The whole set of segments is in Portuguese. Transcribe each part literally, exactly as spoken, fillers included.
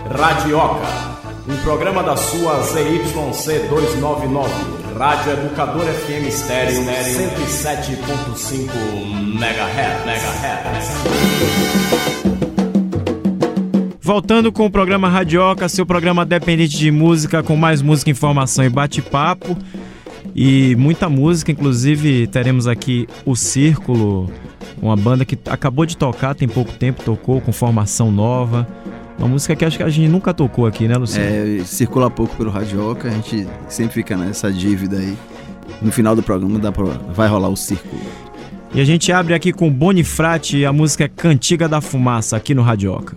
Radioca, um programa da sua Z Y C duzentos e noventa e nove, Rádio Educador F M Estéreo cento e sete ponto cinco megahertz. Voltando com o programa Radioca, seu programa dependente de música, com mais música, informação e bate-papo. E muita música, inclusive teremos aqui o Círculo, uma banda que acabou de tocar, tem pouco tempo, tocou com formação nova. Uma música que acho que a gente nunca tocou aqui, né, Luciano? É, circula pouco pelo Radioca, a gente sempre fica nessa dívida aí. No final do programa dá pra, vai rolar o Círculo. E a gente abre aqui com Bonifrate e a música é Cantiga da Fumaça, aqui no Radioca.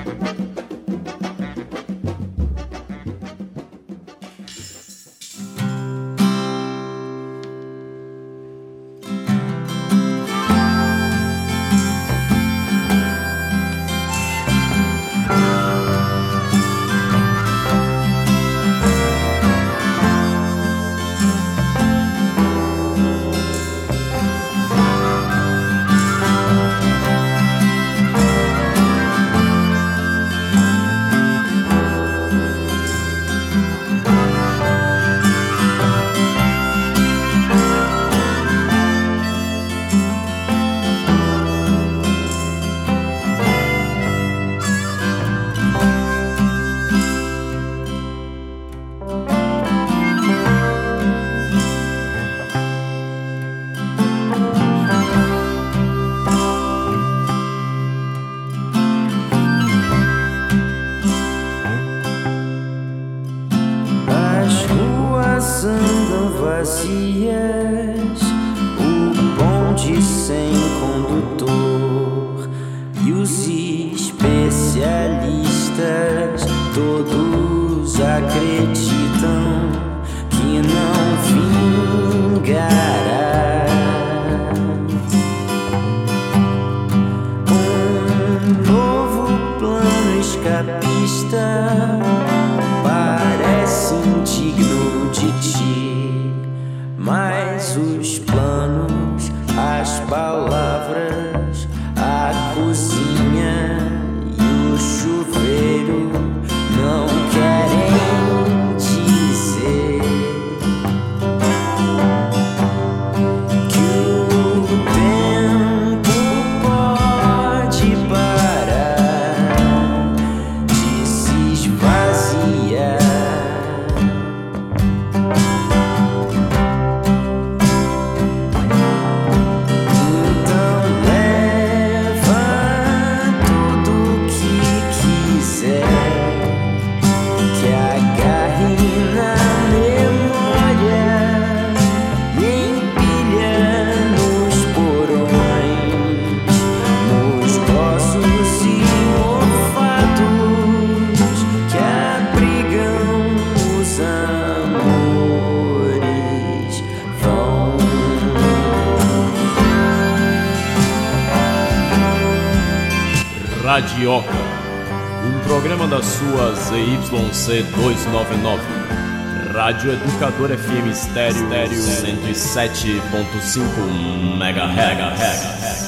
Radioca, um programa da sua Z Y C duzentos e noventa e nove, Rádio Educador F M Estéreo cento e sete ponto cinco megahertz.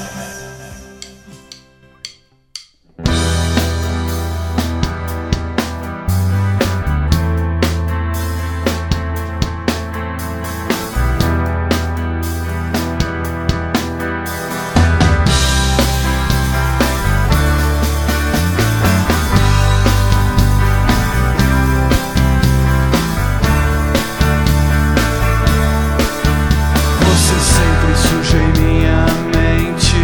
Sempre surge em minha mente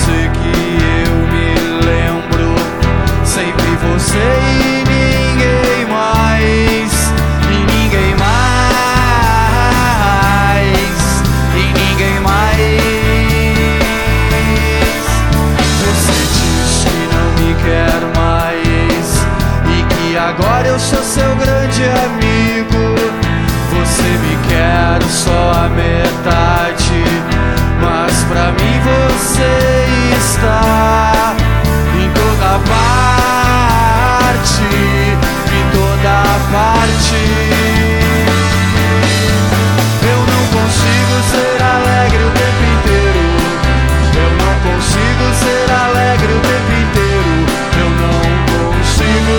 você que eu me lembro. Sempre você e ninguém mais. E ninguém mais. E ninguém mais. Você diz que não me quer mais e que agora eu sou seu grande amigo. Você me quer só a metade, mas pra mim você está em toda parte, em toda parte. Eu não consigo ser alegre o tempo inteiro. Eu não consigo ser alegre o tempo inteiro. Eu não consigo.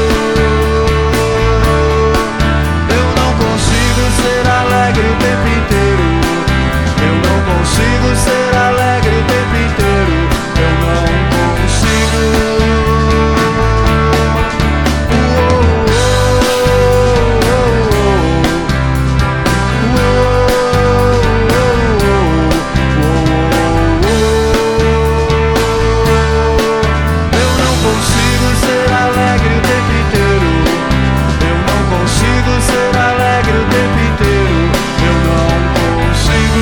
Eu não consigo ser alegre o tempo inteiro. Eu não consigo ser alegre o tempo inteiro. Eu não consigo. Eu não consigo ser alegre o tempo inteiro. Eu não consigo ser alegre o tempo inteiro. Eu não consigo.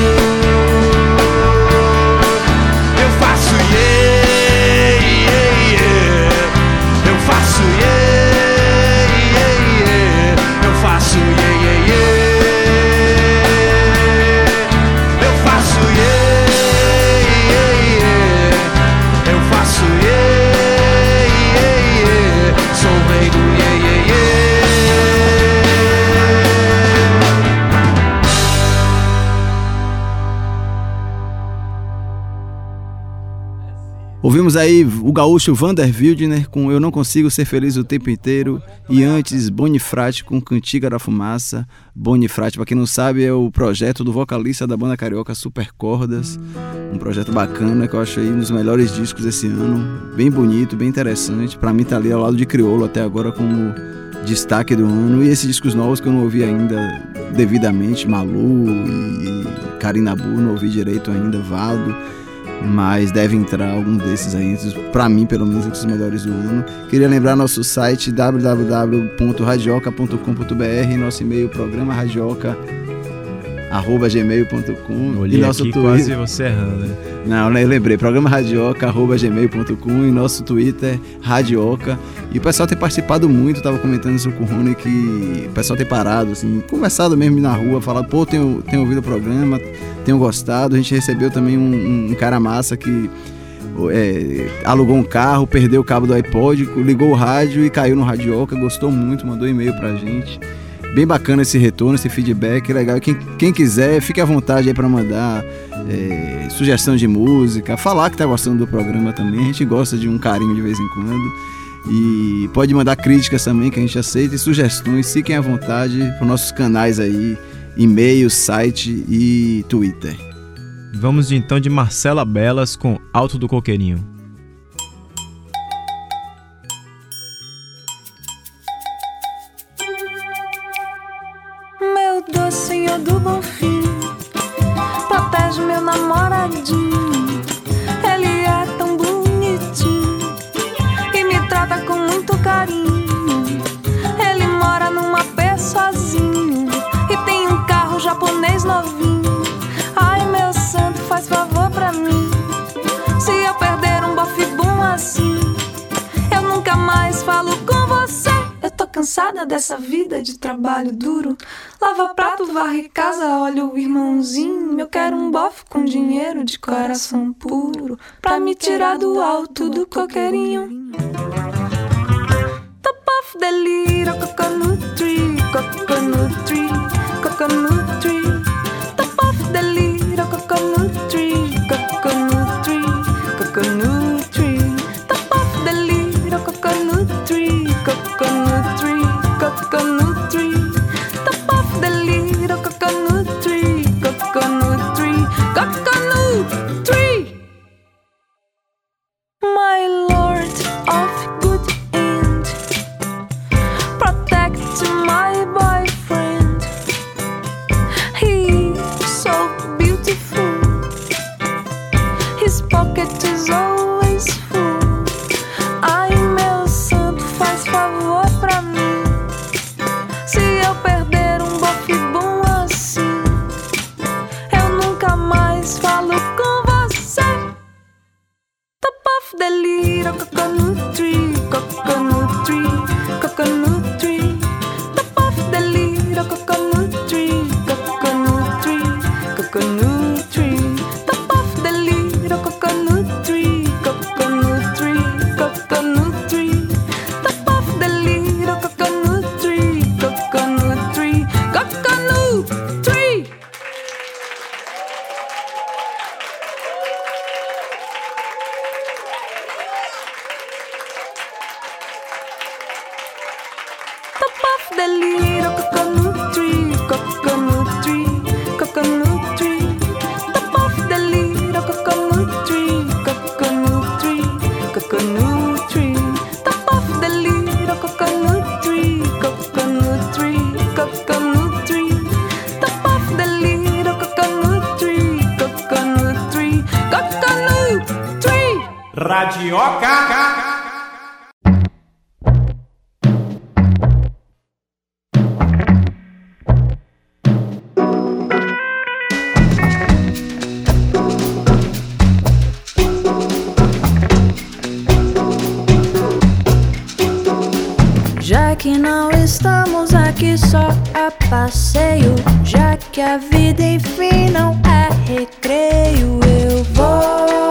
Eu faço yeah, yeah, yeah. Eu faço yeah, yeah, yeah. Eu faço yeah, yeah, yeah. Eu faço yeah, yeah, yeah. Eu faço yeah, yeah, yeah. Sou o rei do yeah, yeah, yeah. Ouvimos aí o gaúcho Vander Wildner com Eu Não Consigo Ser Feliz o Tempo Inteiro, e antes Bonifrate com Cantiga da Fumaça. Bonifrate, para quem não sabe, é o projeto do vocalista da banda carioca Super Cordas, um projeto bacana que eu acho aí um dos melhores discos desse ano, bem bonito, bem interessante. Para mim tá ali ao lado de Criolo até agora como destaque do ano, e esses discos novos que eu não ouvi ainda devidamente, Malu e Karinabu, não ouvi direito ainda, Valdo, mas deve entrar algum desses aí, para mim pelo menos, entre os melhores do ano. Queria lembrar nosso site w w w ponto radioca ponto com ponto b r, nosso e-mail programa radioca arroba gmail ponto com, Olhei e nosso aqui Twitter. quase você errando, né? Não, eu lembrei, programa radioca arroba gmail ponto com, e nosso Twitter radioca. E o pessoal tem participado muito, tava comentando isso com o Rony, que o pessoal tem parado, assim, conversado mesmo na rua, falado, pô, tenho, tenho ouvido o programa, tenho gostado. A gente recebeu também um, um cara massa que é, alugou um carro, perdeu o cabo do iPod, ligou o rádio e caiu no Radioca, gostou muito, mandou e-mail pra gente. Bem bacana esse retorno, esse feedback, legal. Quem, quem quiser, fique à vontade aí para mandar é, sugestão de música, falar que tá gostando do programa também. A gente gosta de um carinho de vez em quando. E pode mandar críticas também, que a gente aceita, e sugestões. Fiquem à vontade para nossos canais aí, e-mail, site e Twitter. Vamos então de Marcela Belas com Alto do Coqueirinho. Meu docinho do Bonfim protege meu namoradinho. Ele é tão bonitinho e me trata com muito carinho. Ele mora num apê sozinho e tem um carro japonês novinho. Ai, meu santo, faz favor pra mim. Se eu perder um bofe bom assim, eu nunca mais falo com você. Eu tô cansada dessa vida de trabalho duro. Lava prato, varre casa, olha o irmãozinho. Eu quero um bofe com dinheiro de coração puro, pra me tirar do alto do coqueirinho. Top of the little coconut tree, coconut tree, coconut tree. Top of the little coconut tree, coconut tree, coconut tree. Top of the little coconut tree, coconut tree, coconut tree. Top of the little coconut tree, coconut tree, coconut tree. My lord of good end, protect my boyfriend. He's so beautiful, his pocket is always of the little coconut tree, coconut tree, coconut tree. Top of the little coconut tree, coconut tree, coconut tree. Top of the little coconut tree, coconut tree, coconut tree. Top of the little coconut tree, coconut tree, coconut tree. Top of the little coconut tree, coconut tree, coconut tree. Top of the little coconut tree, coconut tree, coconut tree. Top of the little coconut tree, coconut tree, coconut tree. Top of the little coconut tree, coconut tree, coconut tree. Radioca. Já que não estamos aqui só a passeio, já que a vida enfim não é recreio, eu vou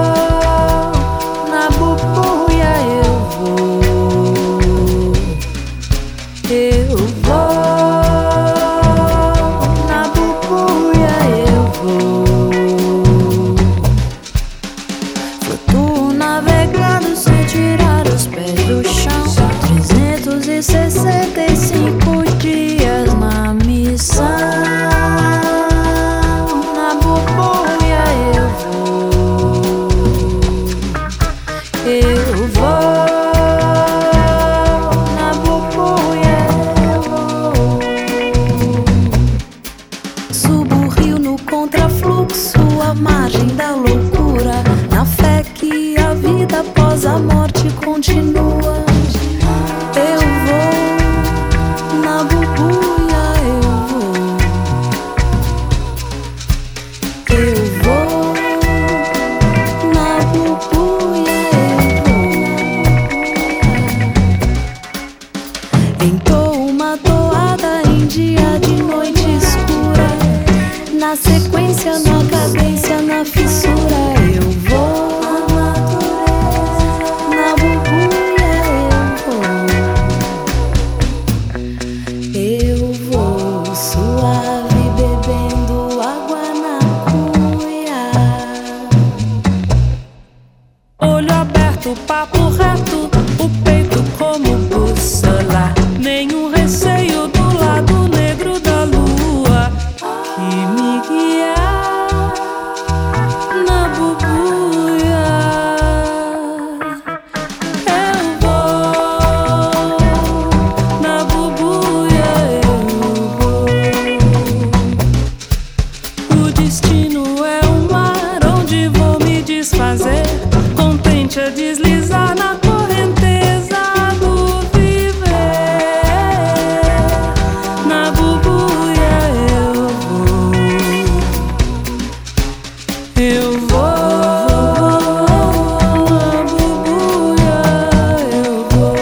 na bubuia, eu vou, eu vou na bubuia, eu vou. Flutuo navegando sem tirar os pés do chão, trezentos e sessenta e cinco dias na missão. Na bubuia eu vou, eu vou. Na bubuia eu vou. Subo o rio no contrafluxo, à margem da loucura, na fé que a vida após a morte continua. Eu vou na bubuia, eu vou, eu vou na bubuia, eu vou. Entoo uma toada em dia de noite escura, na sequência, na cadência, na fissura, eu vou. Na bubuia eu vou, suave bebendo água na cuia. Olho aberto, papo reto, o peito como bússola. Nenhum receio do lado negro da lua que me guia na bubuia. Eu vou na bubuia, eu vou. O destino é um mar onde vou me desfazer, contente a deslizar na correnteza do viver. Na bubuia eu vou, eu vou. Na bubuia eu vou.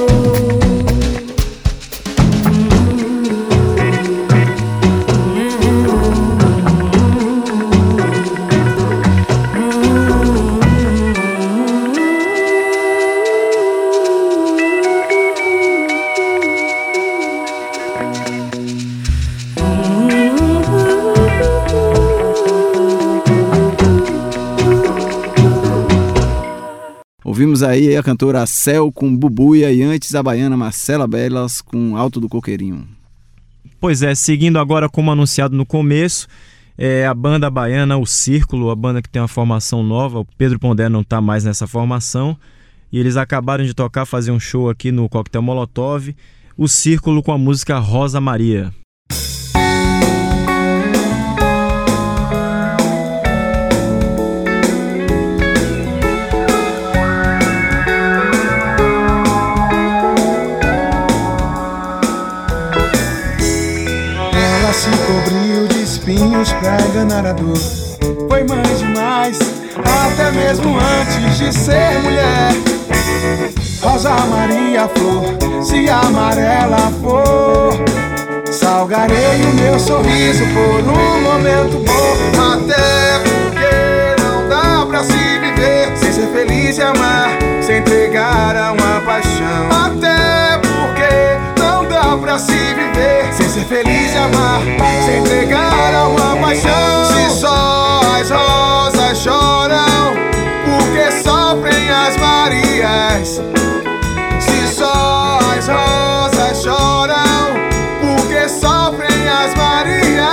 Ouvimos aí a cantora Cel com Bubuia e antes a baiana Marcela Belas com Alto do Coqueirinho. Pois é, seguindo agora como anunciado no começo, é a banda baiana O Círculo, a banda que tem uma formação nova. O Pedro Pondé não está mais nessa formação e eles acabaram de tocar, fazer um show aqui no Coquetel Molotov. O Círculo com a música Rosa Maria. Se cobriu de espinhos pra enganar a dor. Foi mãe demais, até mesmo antes de ser mulher. Rosa, Maria, flor, se amarela for, salgarei o meu sorriso por um momento bom. Até porque não dá pra se viver sem ser feliz e amar, sem entregar a uma paixão. Até porque não dá pra se viver sem ser feliz e amar, sem entregar a uma paixão. Se só as rosas choram, porque sofrem as Marias. Se só as rosas choram, porque sofrem as Marias.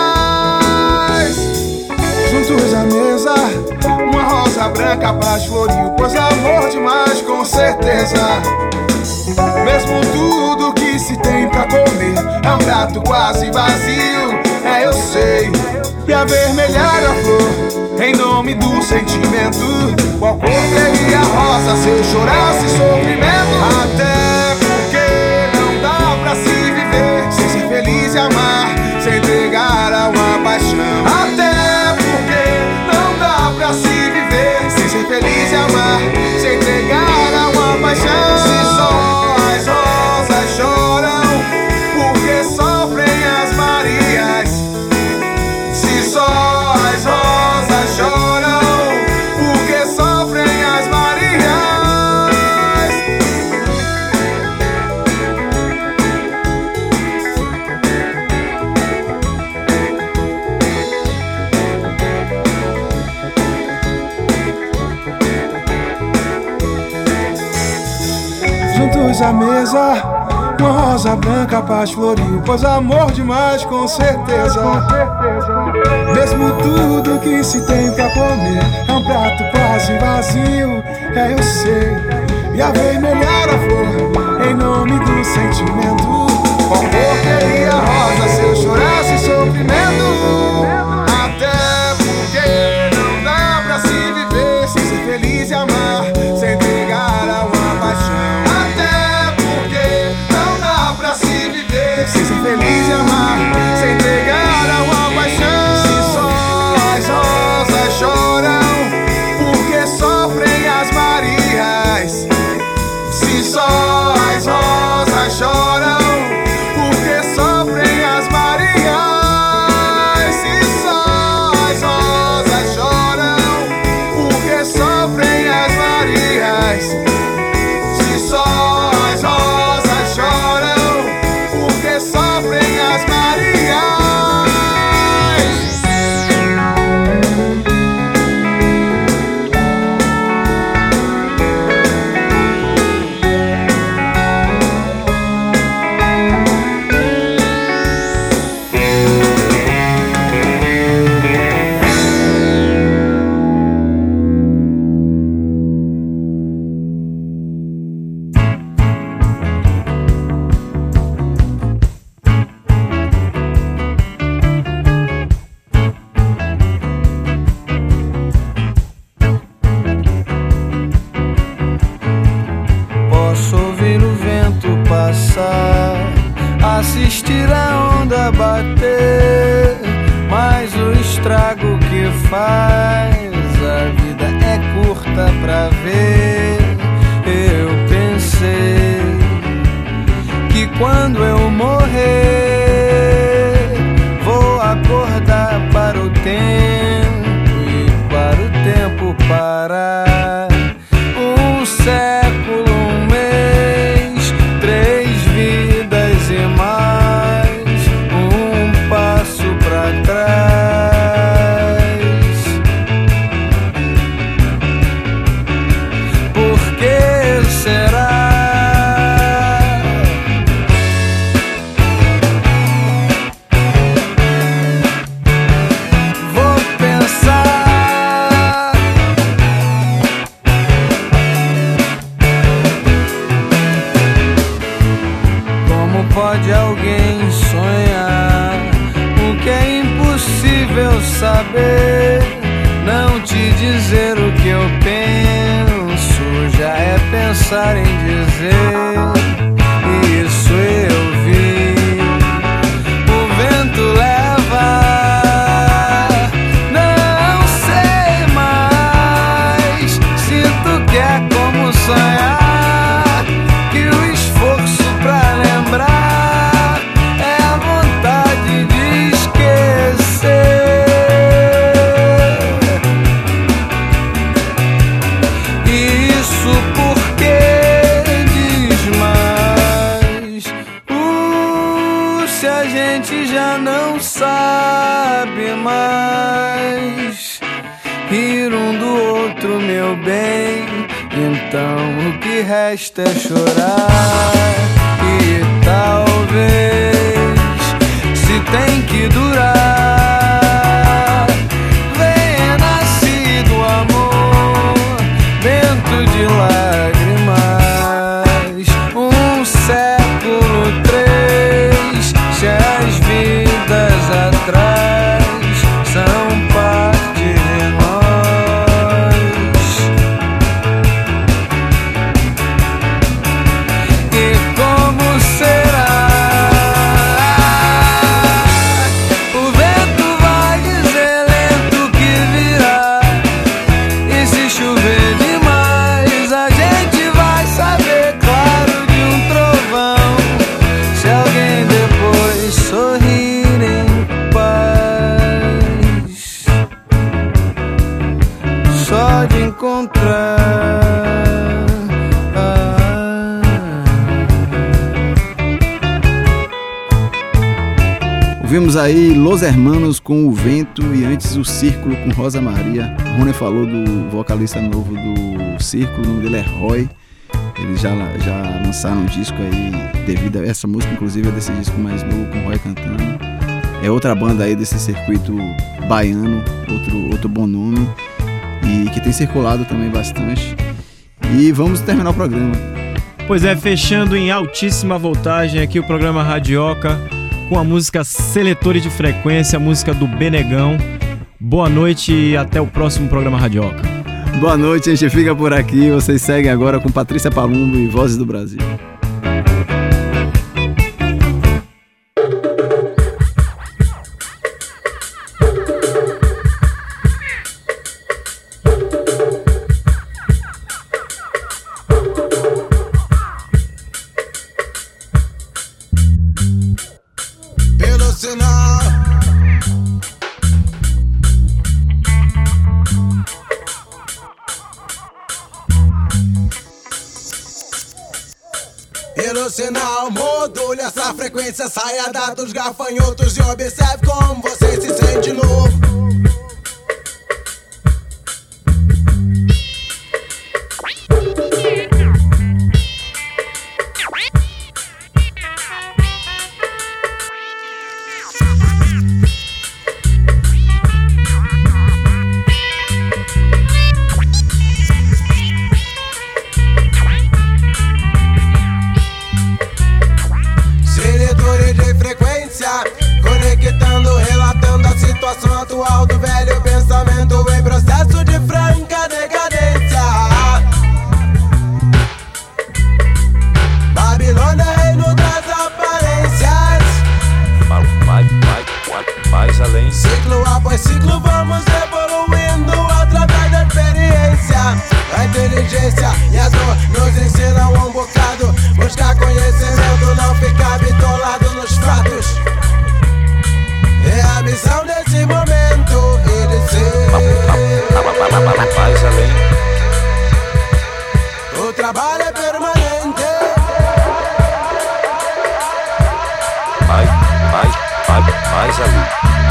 Juntos à mesa, uma rosa branca paz floriu, pois amor demais com certeza. Mesmo tudo que se tem pra comer é um prato quase vazio, é, eu sei. E avermelhar a flor em nome do sentimento, qual cor teria a rosa se eu chorasse sofrimento? Até porque não dá pra se viver sem ser feliz e amar, sem entregar a uma paixão. Até porque não dá pra se viver sem ser feliz e amar, sem entregar a uma paixão. Se só as rosas choram, porque sofrem as Marias. Se só as rosas choram, porque sofrem as Marias. Juntos à mesa, uma rosa branca paz floriu, pois amor demais com certeza. Mesmo tudo que se tem pra comer é um prato quase vazio, é, eu sei. E avermelhar a flor em nome do sentimento, qual cor teria a rosa se eu chorasse sofrimento? Até porque não dá pra se viver sem ser feliz e amar, sem entregar a uma paixão. Até porque não dá pra se viver sem ser feliz e amar, sem entregar a uma paixão. Se só as rosas choram, porque sofrem as Marias. Se só as rosas choram, porque sofrem as Marias. Se só as rosas choram, porque sofrem as Marias. Se só as rosas choram, porque sofrem as Marias. Posso ouvir o vento passar, assistir a onda bater, mas o estrago que faz, a vida é curta pra ver. Eu pensei que quando eu morrer, vou acordar para o tempo e para o tempo parar. Um século, um mês, três vidas e mais um passo pra trás. Por que será? Vou pensar. Como pode alguém sonhar o que é impossível saber? Não te dizer o que eu penso já é pensar em dizer. Isso eu vi. O vento leva, não sei mais. não sonhar, que o esforço pra lembrar é a vontade de esquecer. Isso porque diz mais, uh, se a gente já não sabe mais rir um do outro, meu bem, então o que resta é chorar. E talvez, se tem que durar, venha nascido o amor, vento de lágrimas, um século três, se as vidas atrás são parte de nós. E como será? O vento vai dizer lento que virá, e se chover demais a gente vai saber claro de um trovão, se alguém depois sorrir em paz, só de encontrar. Ouvimos aí Los Hermanos com O Vento e antes O Círculo com Rosa Maria. O Rony falou do vocalista novo do Círculo, o nome dele é Roy. Eles já, já lançaram um disco aí devido a essa música, inclusive é desse disco mais novo com o Roy cantando. É outra banda aí desse circuito baiano, outro, outro bom nome, e que tem circulado também bastante. E vamos terminar o programa. Pois é, fechando em altíssima voltagem aqui o programa Radioca com a música Seletor de Frequência, a música do Benegão. Boa noite e até o próximo programa Radioca. Boa noite, a gente fica por aqui. Vocês seguem agora com Patrícia Palumbo e Vozes do Brasil. Pelo sinal, pelo sinal, module essa frequência, saia da dos gafanhotos e observe como você se sente de novo. Seletores de frequência, conectando, relatando a situação atual do velho pensamento em processo de franca decadência. Babilônia, reino das aparências. Mais, mais, mais além. Ciclo após ciclo vamos evoluindo através da experiência. A inteligência e a dor nos ensinam um bocado. Buscar conhecimento, não ficar bitolado nos fatos. É a missão desse momento e de ser. Mais além. O trabalho é permanente. Mais, mais, mais, mais além.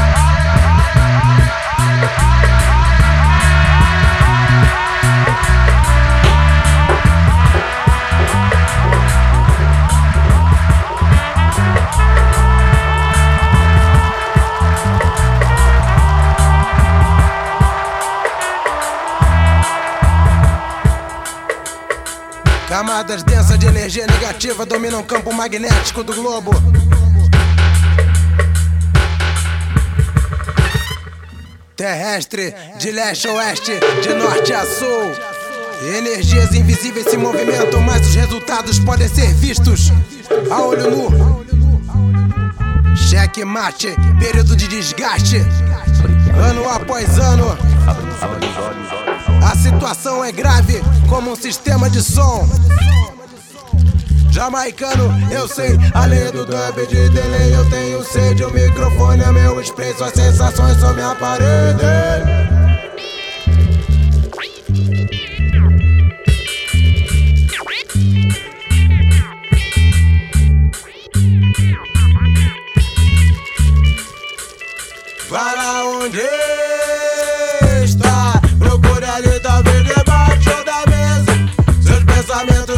Camadas densas de energia negativa dominam o campo magnético do globo. Terrestre, de leste a oeste, de norte a sul. Energias invisíveis se movimentam, mas os resultados podem ser vistos a olho nu. Cheque mate, período de desgaste, ano após ano. Abre os olhos, olhos, olhos. A situação é grave como um sistema de som. Jamaicano, eu sei, além do dub de delay, eu tenho sede. O microfone é meu expresso, as sensações são minha parede. Para onde está? Procure ali, talvez debaixo da mesa. Seus pensamentos